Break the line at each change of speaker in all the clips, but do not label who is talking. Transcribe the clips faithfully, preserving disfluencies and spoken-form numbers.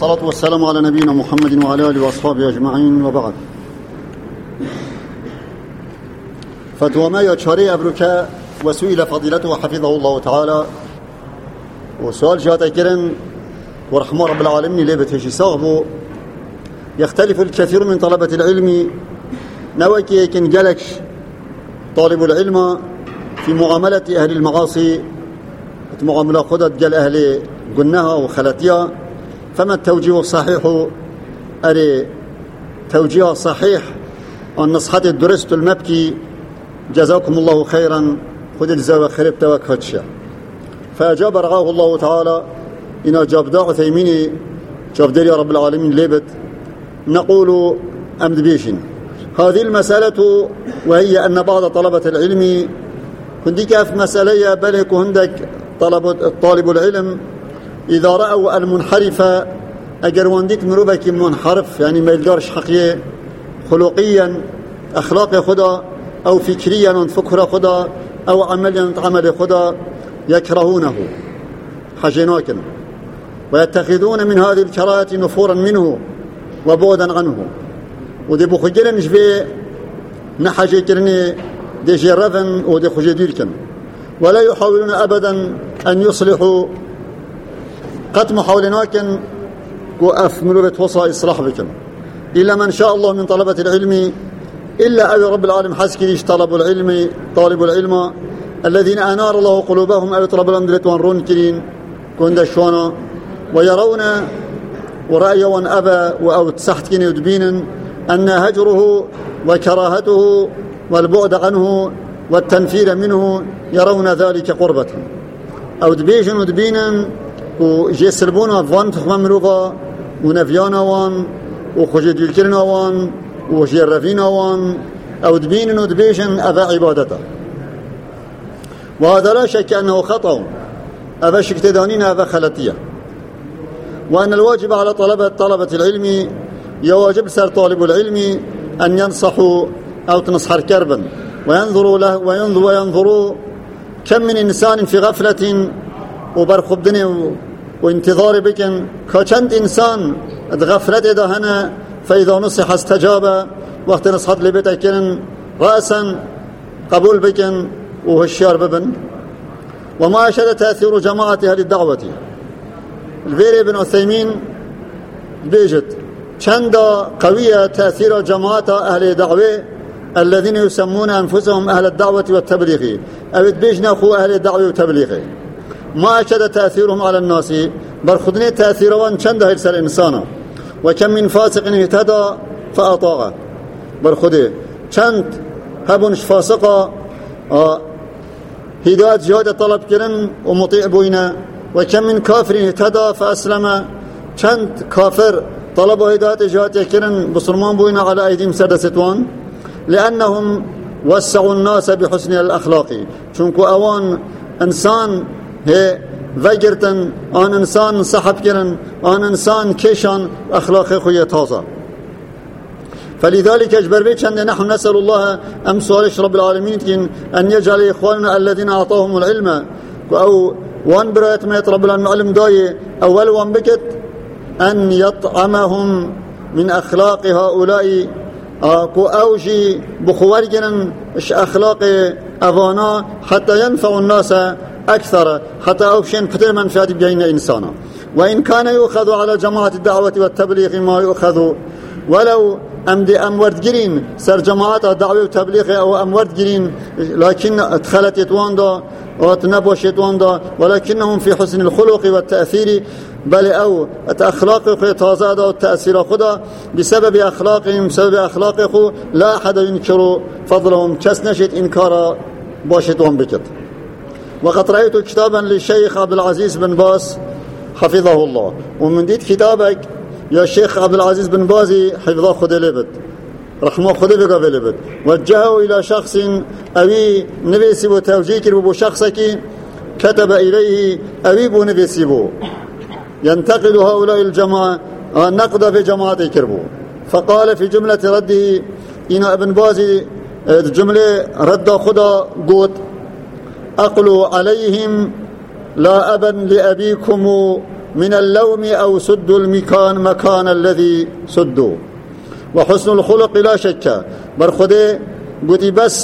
والصلاة والسلام على نبينا محمد وعلى آله وأصحابه أجمعين وبعد. فتوى ما يتشاري أبرك وسئل فضيلته حفظه الله تعالى وسؤال جاءت كرن ورحمة رب العالمين ليبت هشي صاغبه. يختلف الكثير من طلبة العلم نوكي يكن جلكش طالب العلم في معاملة أهل المعاصي معاملة خدت جل أهل قلناها وخلتيا، فما التوجيه الصحيح؟ أري توجيه صحيح أن نصحت الدرست المبكي جزاكم الله خيرا خذ الزاوية خربت وكهتشا. فأجاب رعاه الله تعالى إن أجاب داع ثيميني جاب دير يا رب العالمين ليبت نقول أمد بيشن هذه المسألة، وهي أن بعض طلبة العلم كندك في مسألة بلك هندك طلب الطالب العلم إذا رأوا المنحرف أجر وانديك مروبك منحرف، يعني ما يقدرش حقيقي خلقيا أخلاقي خدا أو فكريا فكرة خدا أو عمليا عمل خدا يكرهونه حجناكا ويتخذون من هذه الكراهة نفورا منه وبعدا عنه. ودي بخجلن جبي نحجي كرني دي جرفن ودي خجدير كن، ولا يحاولون أبدا أن يصلحوا قد محاولناكن وأفملوا بتوصى إصلاح بكم إلا من شاء الله من طلبة العلم، إلا أي رب العالم حسكريش طلب العلم طالب العلم الذين أنار الله قلوبهم أو طلب الأمدلة رون كرين كون دشوانا ويرون ورأيوا أبا أو تسحت كين يدبين أن هجره وكراهته والبعد عنه والتنفير منه يرون ذلك قربة أو دبيجن ودبينا وجيسربونا فوان تخمم مروفا ونفيانا وان وخجد يلكرنا وان وجيرفينا وان أو دبين ودبيجن أبا عبادته. وهذا لا شك أنه خطأ أبا شكتدانين أبا خلطية، وأن الواجب على طلبة طلبة العلم يواجب سر طالب العلم أن ينصحوا أو تنصحر كربا وينظروا له وينظروا وينظروا كم من إنسان في غفلة وبرخبدني وانتظار بكن كشند إنسان غفلت دهنا فإذا نصح استجاب وقت نصحت لبتكن رأسا قبول بكن وهشيار ببن. وما أشد تأثير جماعة أهل الدعوة الفيري بن عثيمين بيجت چند قوية تأثير جماعة أهل الدعوة الذين يسمون أنفسهم أهل الدعوة والتبليغ أو بيجنا أخو أهل الدعوة والتبليغ. ما أشد تأثيرهم على الناس برخدني تأثيرهم چند هرس الإنسان وكم من فاسق اهتدى فأطاع برخده چند هبونش فاسقا آه هداية جهاد طلب كرن ومطيع بوينا وكم من كافر اهتدى فأسلم چند كافر طلب هداية جهاد كرن بصرمان بوينا على أيديهم سدستوان لأنهم وسعوا الناس بحسن الأخلاق چونكو أوان إنسان هي وگرتن آن انسان صحب کرن آن انسان کشان اخلاق خوی تازه. فلذلك اجبر بي چند نحن نسأل الله ام سؤالش رب العالمين ان يجعل اخواننا الذين اعطاهم العلم او وان برأيت ما يطرب العلم داي اول وان بكت ان يطعمهم من اخلاق هؤلاء كو اوجي بخوارجن اخلاق اوانا حتى ينفع الناس أكثر حتى أوشين كثير من فاد بين إنسانا. وإن كان يؤخذ على جماعة الدعوة والتبليغ ما يؤخذ ولو أمد أمورد جرين سر جماعة الدعوة والتبليغ أو أمورد جرين لكن ادخلت يتواندا وتنبوش يتواندا ولكنهم في حسن الخلق والتأثير بل أو أخلاق تازاد والتأثير خدا بسبب أخلاقهم بسبب أخلاقه لا أحد ينكر فضلهم كسنشت إنكار باشتهم بكت. وقد رأيت كتابا للشيخ عبد العزيز بن باز حفظه الله ومن ديت كتابك يا شيخ عبد العزيز بن بازي حفظه خده لبت رحمه خده بقى لبت وجهه إلى شخص أبي نبيسي وتوجيه كربو شخصك كتب إليه أبي بو نبيسي بو ينتقد هؤلاء الجماعة نقد في جماعة كربو. فقال في جملة رده إن ابن بازي الجملة رد خدا قوت أقلوا عليهم لا أبا لأبيكم من اللوم أو سد المكان مكان الذي سدوا. وحسن الخلق لا شك برخده قلت بس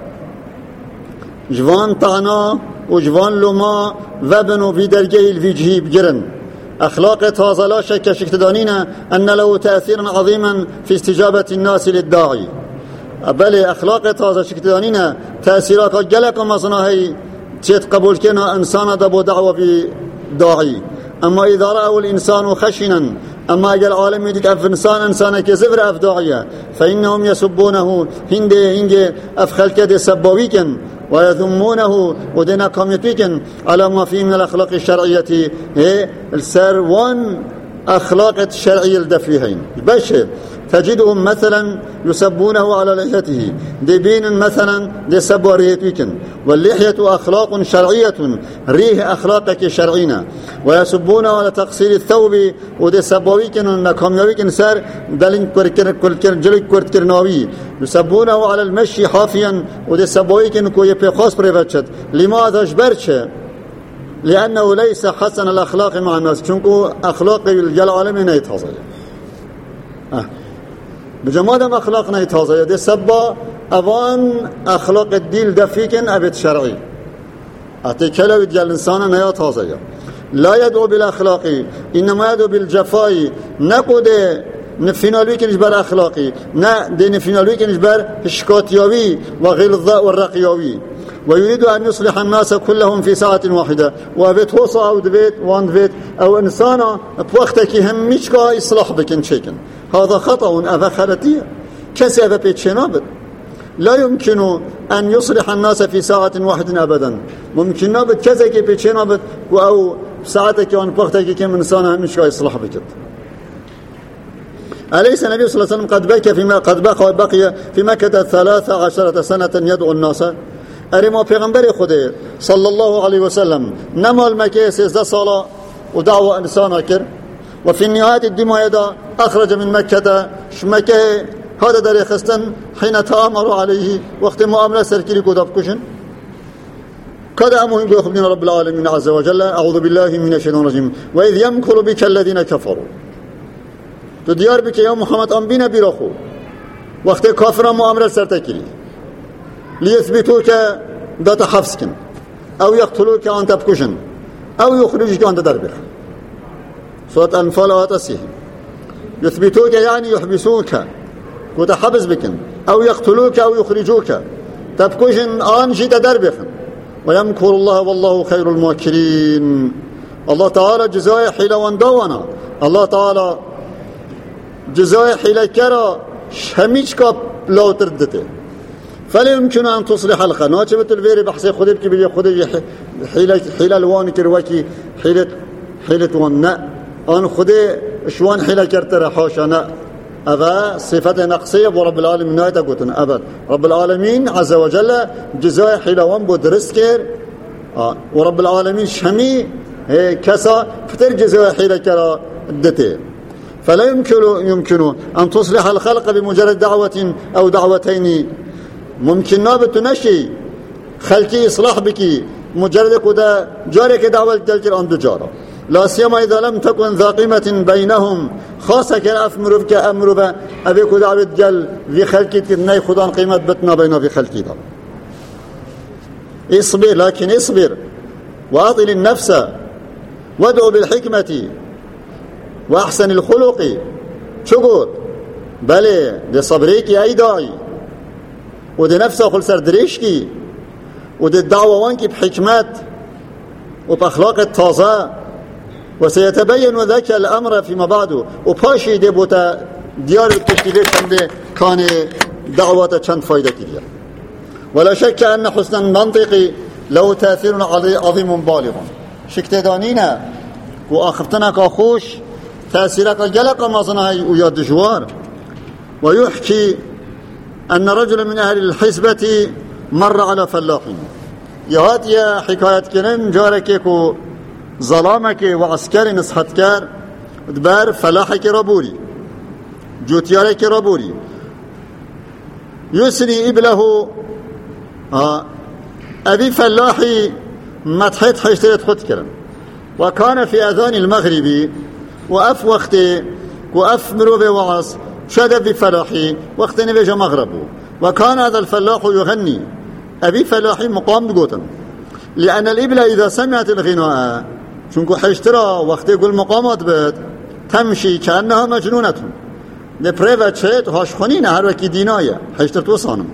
جوان طعنا وجوان لما وبنو في درجه الفجهي بجرن أخلاق تازة لا شك شكتدانينا أن له تأثيرا عظيما في استجابة الناس للداعي. بل أخلاق تازة شكتدانينا تأثيرات جلك مصنعي تيت قبول كنا إنسان دبو دعوة في داعي. أما إذا رأوا الإنسان خشنا أما أجل العالم يدك أف إنسان إنسان كزفر أف داعية فإنهم يسبونه هندي هندي أف خلق سبويكا ويذمونه ودنا كوميتيكن على ما فيه من الأخلاق الشرعية هي السروان أخلاق الشرعية الدفيهين بشر تجدهم مثلا يسبونه على لحيته دبين مثلا دي سبوا ريهتيكن واللحية أخلاق شرعية ريه أخلاقك شرعينا ويسبونه على تقصير الثوب ودي سبويكن ونكوميويكن سار دلين كوركر كوركر جلك كوركر ناوي يسبونه على المشي حافيا ودي سبويكن كوي بيخاص بريفتشت لماذا جبرتش لأنه ليس حسن الأخلاق مع الناس شنكو أخلاق الجل عالمين يتحصل أه. بجمادم أخلاقنا يتحصل دي سبا أوان أخلاق الدين دفيكن أبت شرعي أتكلم الجل إنسانا لا يتحصل لا يدعو بالأخلاق إنما يدعو بالجفاء نقود نفينالويك نجبر أخلاقي نا دي نفينالويك نجبر شكاتياوي وغلظاء والرقياوي ويريد أن يصلح الناس كلهم في ساعة واحدة وابت وصا أو دبيت وان دبيت أو إنسانا بوقتك هم مشكا إصلاح بكن شيكن هذا خطأ أفا خلطية كسي أفا بيتشنابت لا يمكن أن يصلح الناس في ساعة واحدة أبدا ممكن نابت كسي كي بيتشنابت أو ساعتك وان بوقتك كم إنسانا هم مشكا إصلاح بكت. أليس النبي صلى الله عليه وسلم قد بقي فيما قد بقى بقي في مكة ثلاثة عشرة سنة يدعو الناس أريما پیغمبر خدا صلى الله عليه وسلم نمال مكة سيزده صلاة ودعوة إنسان كر وفي النهاية الدماء دا أخرج من مكة شمكة هذا داري خستن حين تآمروا عليه وقت مؤامرة سركيري كوداب كشن كذا أمهم بيخبرنا رب العالمين عز وجل أعوذ بالله من الشيطان الرجيم وإذ يمكر بك الذين كفروا تديار بك يا محمد أنبينا برخو وقت كافر مؤامرة سرتكيري ليثبتوك ذات حفظك أو يقتلوك أنت بكشن أو يخرجك أنت دربك سورة الأنفال واتسيه يثبتوك يعني يحبسوك كنت حبس بك أو يقتلوك أو يخرجوك تبكشن أنجد دربك ويمكر الله والله خير الماكرين. الله تعالى جزاء حيلة واندوانا الله تعالى جزاء حيلة كرا شميشك لو تردته فلا يمكن أن تصلح الخير ناجبت الفيري بحثي خدي بكي بلي خدي حيلة حيلة الوان كرواكي حيلة حيلة وانا أن خدي شوان حيلة كرتر حاشنا أبا صفة نقصية ورب العالمين نايتا قوتنا أبد رب العالمين عز وجل جزاء حيلة وان بدرس كير آه. ورب العالمين شمي كسا فتر جزاء حيلة كرا دته فلا يمكن يمكن أن تصلح الخلق بمجرد دعوة أو دعوتين ممكن نابت نشي خلقي إصلاح بك مجرد كده جارك دعوة تلك أن تجارة لا سيما إذا لم تكن ذا قيمة بينهم خاصة كان أفمر بك أمر با أبيك دعوة جل في خلقي تنهي خدان قيمة بتنا بينه في خلقي ده اصبر لكن اصبر وأطل النفس وادعو بالحكمة وأحسن الخلق شكر بلي دي صبريك أي داعي ودي نفسه خل سردريشكي ودي الدعوة وانكي بحكمات وبأخلاق التازة وسيتبين ذلك الأمر فيما بعده وباشي دي بوتا ديار التشكيلات كان كان دعوة چند فايدة كده ولا شك أن حسن المنطق له تأثير عظيم بالغ شكتدانينا وآخفتنا كاخوش تأثيرك الجلق مصنعي وياد جوار ويحكي أن رجل من أهل الحسبة مر على فلاح يهات يا حكاية كنن جاركيكو ظلامك وعسكر نصحتكار دبار فلاحك ربوري جوتيارك ربوري يسري إبله آه أبي فلاحي متحيط حيشتريت خد كرم وكان في أذان المغرب وأف وقت وأف مروبي وعص شد بفلاحي وقت نبيج مغربه. وكان هذا الفلاح يغني أبي فلاحي مقام بقوتن، لأن الإبل إذا سمعت الغناء شنكو حيشترى وقت يقول مقامات بيت تمشي كأنها مجنونة لبريفة شيت هاشخونين هروكي دينايا حيشترت وصانم.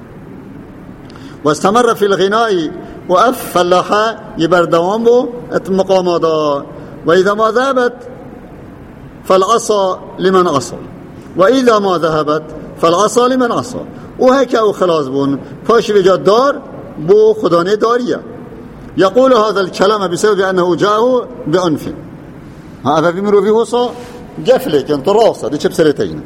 واستمر في الغناء وأف فلاحة يبردوان بو مقامات. وإذا ما ذهبت فالعصا لمن عصى، وإذا ما ذهبت فالعصا لمن عصى. وهيك أو خلاص بون فاش بجاد دار بو خداني دارية. يقول هذا الكلام بسبب أنه جاءه بعنف. هذا بيمرو فيه وصا جفلك انت راسه دي بسرتين.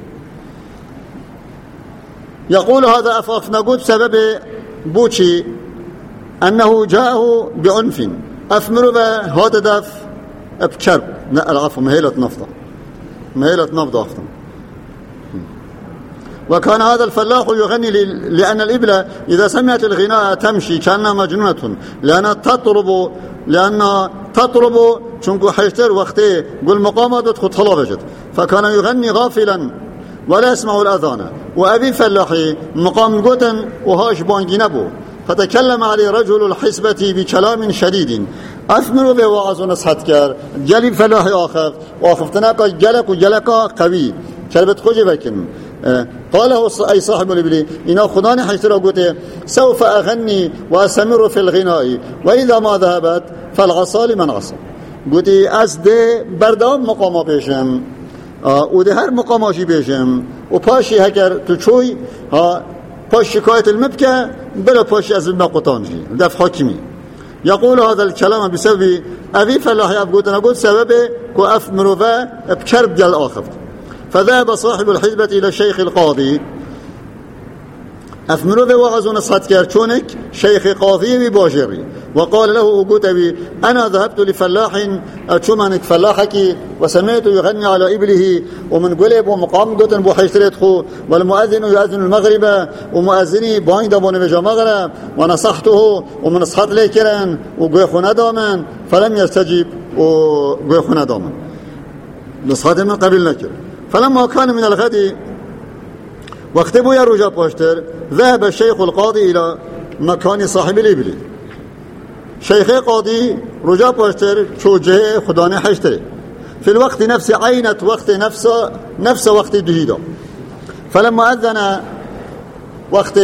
يقول هذا أفاف نقود بسبب بوشي أنه جاءه بعنف. أفمرو هذا دف بكرب العفو مهيلة نفطة مهيلة نفطة أفضل. وكان هذا الفلاح يغني لأن الإبل إذا سمعت الغناء تمشي كأنها مجنونة، لأنها تطرب لأنها تطرب شنكو حيشتر وقته قل مقامات تدخل طلبجت. فكان يغني غافلا ولا يسمع الأذان. وأبي فلاحي مقام قوتن وهاش بانجي نبو. فتكلم عليه رجل الحسبة بكلام شديد أثمر به وعظ نصحت كار جلي فلاحي آخر وآخفتناك جلك وجلك قوي كلبت خوجي بكن. قاله أي صاحب الإبل إن خداني حيشترى قوته سوف أغني وأستمر في الغناء وإذا ما ذهبت فالعصا لمن عصى. قوتي أسدي بردام مقامه بيشم وده هر مقاماشي بيشم وباشي هكر تشوي ها باش شكاية المبكى بلا باش أزل مقطانجي دف حكمي. يقول هذا الكلام بسبب أبي فلاح يبقوتنا قلت سببه كأف مروفا بكرب جل آخر. فذهب صاحب الحزبة إلى الشيخ القاضي أفمرو ذي وعظ نصحت كارتونك شيخ قاضي بباجري وقال له أقول أبي أنا ذهبت لفلاح أتشمنك فلاحك وسمعت يغني على إبله ومن قلب ومقام قطن بحيشتريتخو والمؤذن يؤذن المغرب ومؤذني باين دابون بجا مغرب ونصحته ومن نصحت لي كرن وقيخنا دامن فلم يستجيب وقيخنا دامن نصحت من قبل نكر. فلما كان من الغد واختبوا يا رجاء باشتر ذهب الشيخ القاضي إلى مكان صاحب الإبل. شيخ قاضي رجاء باشتر شو جه خداني حيشتري في الوقت نفسه عينت وقت نفسه نفس وقت جهيدا. فلما أذن وقت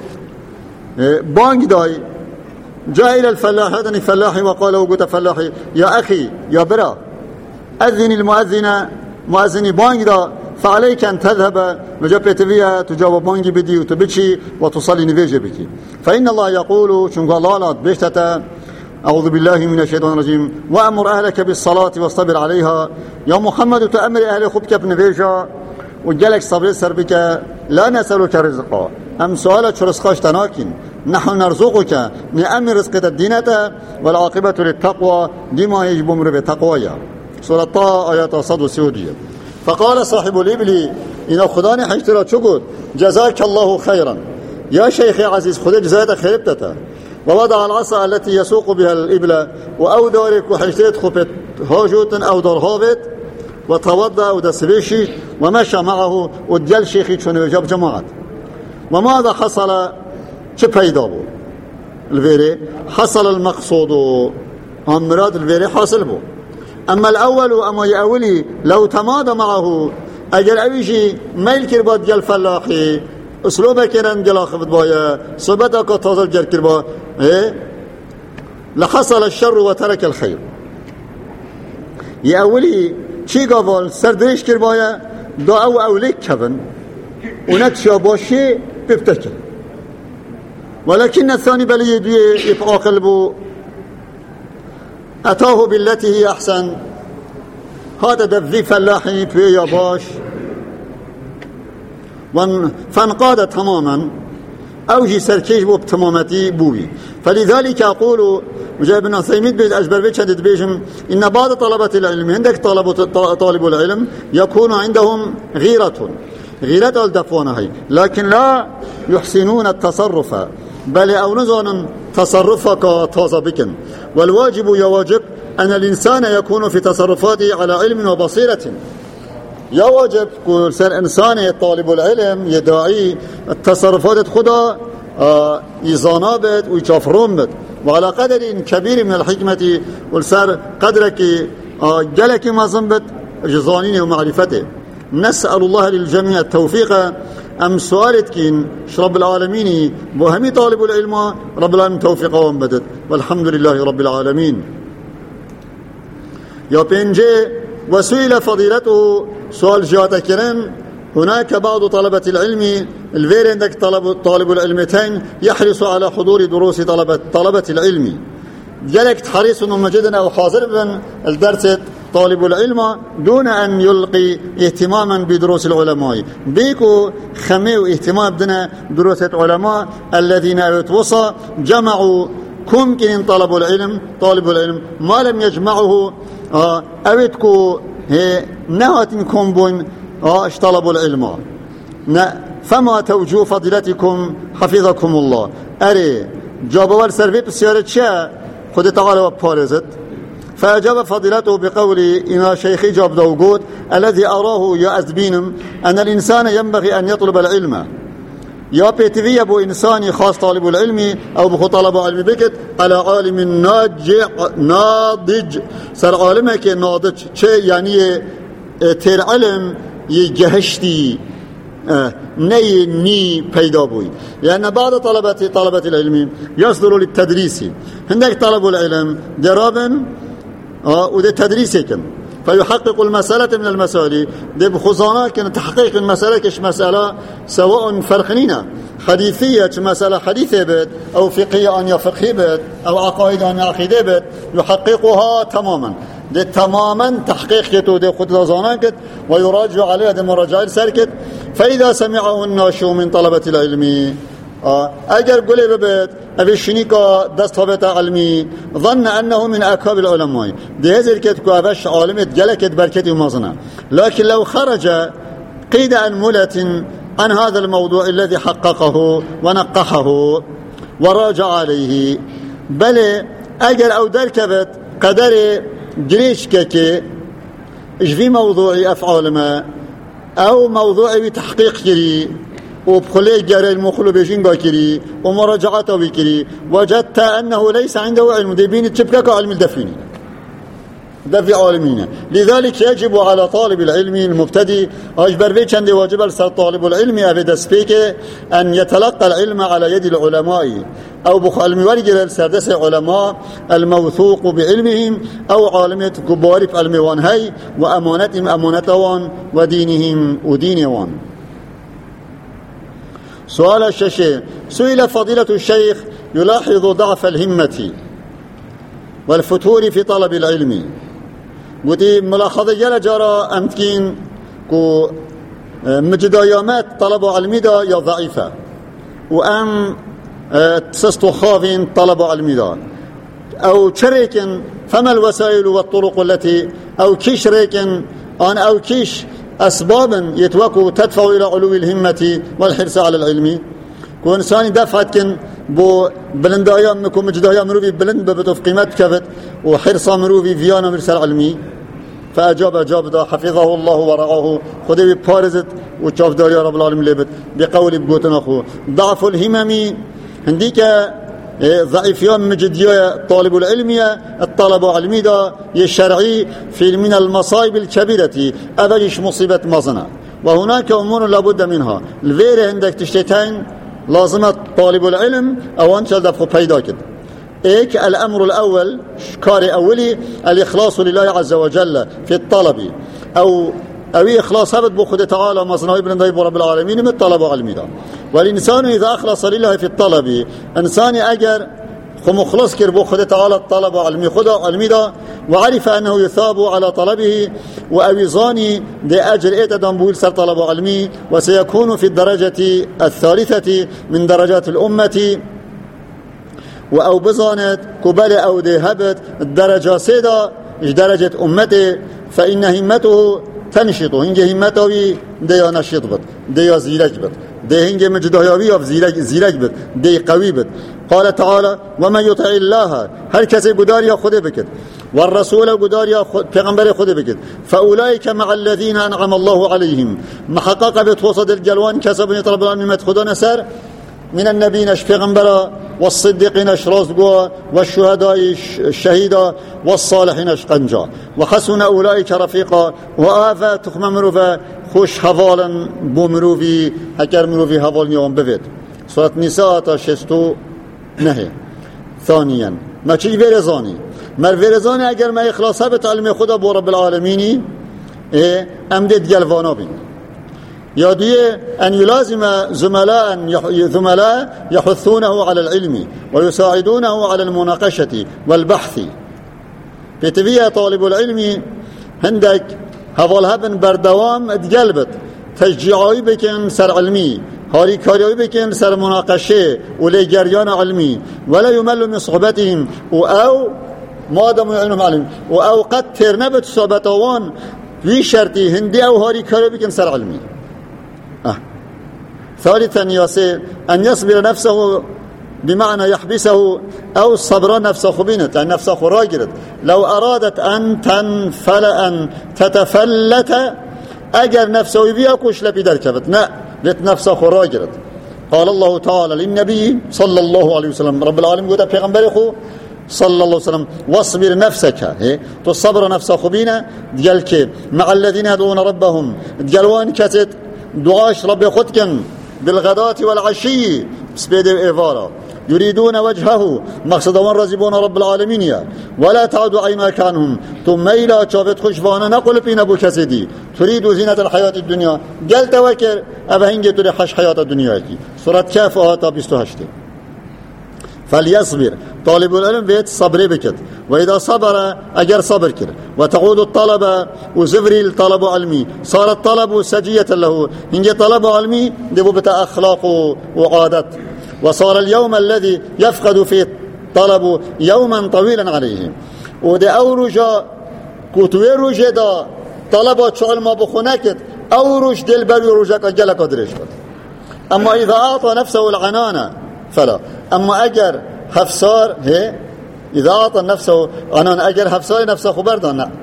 بانج داي جاء إلى الفلاح هذا الفلاح وقال وقلت فلاحي يا أخي يا برا أذن المؤذن مؤذني بانج دا فعليك أن تذهب مجبت فيها تجاوب بانجي بدي وتبكي وتصلي نفيجي بكي. فإن الله يقول شنقال الله لا بيشتتا أعوذ بالله من الشيطان الرجيم وأمر أهلك بالصلاة واصطبر عليها. يا محمد تأمر أهل خبك بنفيجا وجلك صبر سربك لا نسألك رزقا أم سؤالك رزقاش تناكن نحن نرزقك نأمر رزقة الدينة والعاقبة للتقوى ديما يجب أمر بتقوية. سورة طه آيات صد وسودية. فقال صاحب الإبل إن خداني حيشترى شكر جزاك الله خيرا يا شيخي عزيز خذ جزاك خيرتك. ووضع العصا التي يسوق بها الإبل وأودارك وحيشتريت خبت هاجوت أو دار هابت وتوضأ ودسبيشي ومشى معه ودجل شيخي شنو يجاب جماعة. وماذا حصل شبهيدابو الفيري حصل المقصود أمراد الفيري حاصل بو. أما الأول أما يأولي لو تمادى معه أجل أبيشي ميل كربات جل فلاحي أسلوبة كرن جل أخفت بايا صبتك تازل جل كربا إيه؟ لحصل الشر وترك الخير. يأولي شي قبل سردريش كربايا دا أو أوليك كبن ونتشا باشي ببتكل. ولكن الثاني بلي يدوي يبقى قلبه أتاه بالتي هي أحسن. هذا دفذي فلاحي في ياباش فانقاد تماما أوجي سركيش بو بتمامتي بوبي. فلذلك أقول مجاب بن عثيمين بيت أجبر بيت شدد بيجم إن بعض طلبة العلم عندك طالب العلم يكون عندهم غيرة غيرة الدفونة لكن لا يحسنون التصرف بل أو نزون تصرفك تازبكن. والواجب يواجب أن الإنسان يكون في تصرفاته على علم وبصيرة. يا واجب كل سر إنسان طالب العلم يدعي التصرفات خدا آه يزانابت ويشافرون وعلى قدر كبير من الحكمة والسر قدرك آه جلك ما زنبت جزانين ومعرفته. نسأل الله للجميع التوفيق. أم سؤالتكين رب العالمين وهمي طالب العلم رب العالمين توفيق ومدد والحمد لله رب العالمين. يا بنجي وسئل فضيلته سؤال جاتكرن هناك بعض طلبة العلم الفير عندك طلب طالب العلمتين يحرص على حضور دروس طلبة طلبة العلم. جلك حريص مجدا أو حاضر من الدرس طالب العلم دون أن يلقي اهتماما بدروس العلماء. بيكو خميو اهتمام بدنا دروس العلماء الذين يتوصى جمعوا كمكن طلب العلم طالب العلم ما لم يجمعه اه أبتكو نهاتكم بون اه اش طلب العلم. فما توجه فضيلتكم حفظكم الله. أري جابوال سربي بسيارة شاء خد تعالى وبارزت. فأجاب فضيلته بقول إن شيخي جاب دوغوت الذي أراه يا أزبينم أن الإنسان ينبغي أن يطلب العلم. يا بيتفي أبو إنساني خاص طالب العلم أو بخو طلب علم بكت على عالم ناجع ناضج سر عالمك ناضج شيء يعني تير علم يجهشتي آه ني ني پیدا بوي. لأن بعض طلبة طلبة العلم يصدر للتدريس هناك طلب العلم درابا آه وده تدريسكم فيحقق المسألة من المسائل ده بخصوصنا كان تحقيق المسألة كش مسألة سواء فرقنينا حديثية مسألة حديثة بيت أو فقهية أن يفقهي بيت أو عقائد أن عقيدة بيت يحققها تماما ده تماما تحقيق كتو ده خد لزانكت ويراجع عليها ده مراجعة سركت. فإذا سمعه الناس من طلبة العلم آه أجر قولي ببيت أبي الشنيكا دست هبت علمي ظن أنه من أكابر العلماء ده هذا الكتكو أبش عالمت جلكت بركتي ومازنا. لكن لو خرج قيد أنملة عن هذا الموضوع الذي حققه ونقحه وراجع عليه بل أجر أو دركبت قدر جريشكك إيش في موضوع أفعال ما أو موضوع بتحقيق كري وبخلي جاري المخلو بيجين باكري ومراجعته بكري وجدت أنه ليس عنده علم ديبين تشبكك علم الدفيني دفي عالمين. لذلك يجب على طالب العلم المبتدئ أجبر بيش عندي واجب على طالب العلم أبدا سبيك أن يتلقى العلم على يد العلماء أو بخ علم ورجل سردس علماء الموثوق بعلمهم أو عالمية كبار في علموان هاي وأمانتهم أمانتوان ودينهم ودينوان. سؤال الشيخ سئل فضيلة الشيخ يلاحظ ضعف الهمة والفتور في طلب العلم. ودي ملاحظة جل جرى أمتكين كو مجدايامات طلب علمي دا يا ضعيفة وأم تسستو خافين طلب علمي دا أو شريكن فما الوسائل والطرق التي أو كيش ريكن أن أو كيش أسبابا يتوكو تدفع إلى علو الهمة والحرص على العلم. كو إنساني دفعت كن بو بلندايا منكم مجدايا مروفي بلند ببتو في قيمت كفت وحرصا مروفي فيانا مرسل علمي. فأجاب أجاب دا حفظه الله ورعاه خذي ببارزت وشاف داري رب العالمين لبت بقول بقوتنا أخوه ضعف الهمم هنديك ضعيفيان مجدية طالب العلمية الطلب علمي دا الشرعي في من المصائب الكبيرة أبجش مصيبة مزنة. وهناك أمور لابد منها الفير عندك تشتتين لازم طالب العلم أو أنت دفع بيدا كده. إيك الأمر الأول كاري أولي الإخلاص لله عز وجل في الطلب أو أو إخلاص هبت بخد تعالى مصنع ابن ضيب رب العالمين من الطلب علمي دا. والإنسان إذا أخلص لله في الطلب إنسان أجر خمخلص كر بخد تعالى الطلب علمي خدا علمي دا وعرف أنه يثاب على طلبه وأوزاني دي أجر إيتا دنبول سر طلب علمي وسيكون في الدرجة الثالثة من درجات الأمة وأو بزانت كبال أو دي هبت الدرجة سيدة درجة أمته فإن همته تنشط هنج همته دي نشط بد دي زيرج بد دي هنج مجدهيوي أو زيرج زيرج بد دي قوي بد قال تعالى ومن يطع الله هر کسی گداری خود بکد والرسول گداری پیغمبر خود بکد فاولئک مع الذين انعم الله عليهم محقق بتوسط الجلوان كسب رب العالمين خدا نسر من النبيين پیغمبر والصديقين رازقوا والشهداء الشهيدا والصالحين قنجا وحسن اولئك رفيقا وآفا تخم مروفا خوش حوالا بمروفي هكر مروفي حوال نيوم بفيد سورة نساء تا شستو نهي ثانيا ما چی ورزانی مر ورزانی اگر ما اخلاصه به تعلیم خدا با رب العالمینی امدد گلوانا بین یا دیه ان يلازم زملاء زملاء يحثونه على العلم ويساعدونه على المناقشة والبحث بتوية طالب العلم عندك هفالها بن بردوام اتقلبت تشجيعي بكن سر علمي هاري كاريوي بكن سر مناقشه ولي جريان علمي ولا يمل من صحبتهم او ما دام علم علم او قد ترنبت صحبتوان في شرطي هندي او هاري كاريوي بكن سر علمي أه. ثالثا ياسي ان يصبر نفسه بمعنى يحبسه او صبر نفسه خبينت يعني نفسه راجرت لو ارادت ان تنفل ان تتفلت اجر نفسه بيها كوش لبي دركبت لا لت نفسه راجرت قال الله تعالى للنبي صلى الله عليه وسلم رب العالمين قد پیغمبر خو صلى الله عليه وسلم واصبر نفسك تو صبر نفسه خبينه ديالك مع الذين يدعون ربهم ديالوان كتت دعاش رب خدكن بالغداة والعشي سبيد إيفارا يريدون وجهه مقصد وان رزبون رب العالمين يا ولا تعد عيناك عنهم ثم إلى شافت خشبانا نقل بين أبو كسدي تريد زينة الحياة الدنيا قال توكر أبهنجي تري حش حياة الدنيا سورة كاف آتا بستهشتي فليصبر طالب العلم بيت صبري بكت وإذا صبر أجر صبر كر وتعود الطلبة وزفري الطلب علمي صار الطلب سجية له إن طلب علمي دبو بتا أخلاق وعادات وصار اليوم الذي يفقد فيه الطلب يوما طويلا عليه وده أو رجاء كتوي رجاء دا طلبات شغل ما بخونكت أو رج دل بري رجاء أجل قدرش أما إذا أعطى نفسه العنانة فلا أما أجر حفصار هي إذا أعطى نفسه أنا أجر حفصار نفسه خبردان لا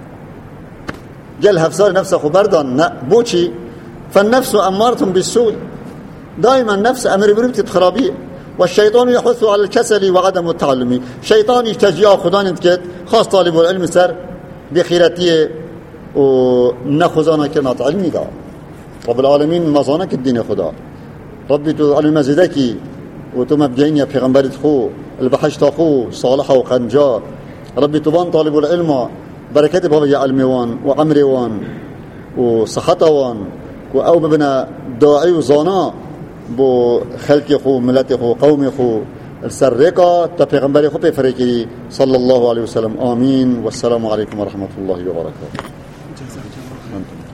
جل حفصار نفسه خبردان لا بوشي فالنفس أمارة بالسوء دائما النفس أمر بربط خرابية والشيطان يحث على الكسل وعدم التعلم شيطان يشتجيع خدان انتكت خاص طالب العلم سر بخيرتيه ونخزانا كنات علمي دا رب العالمين مزانك الدين خدا ربي تعلم مزيدكي وتم بجين يا پیغمبرت خو البحشت خو صالح وقنجا ربي تبان طالب العلم بركات بابا يا علموان وعمروان وصحتوان او ببنا داعي وزانا بو خلق خو ملت خو قوم خو السرقه تا پیغمبر خو بفريكي صلى الله عليه وسلم آمين والسلام عليكم ورحمه الله وبركاته.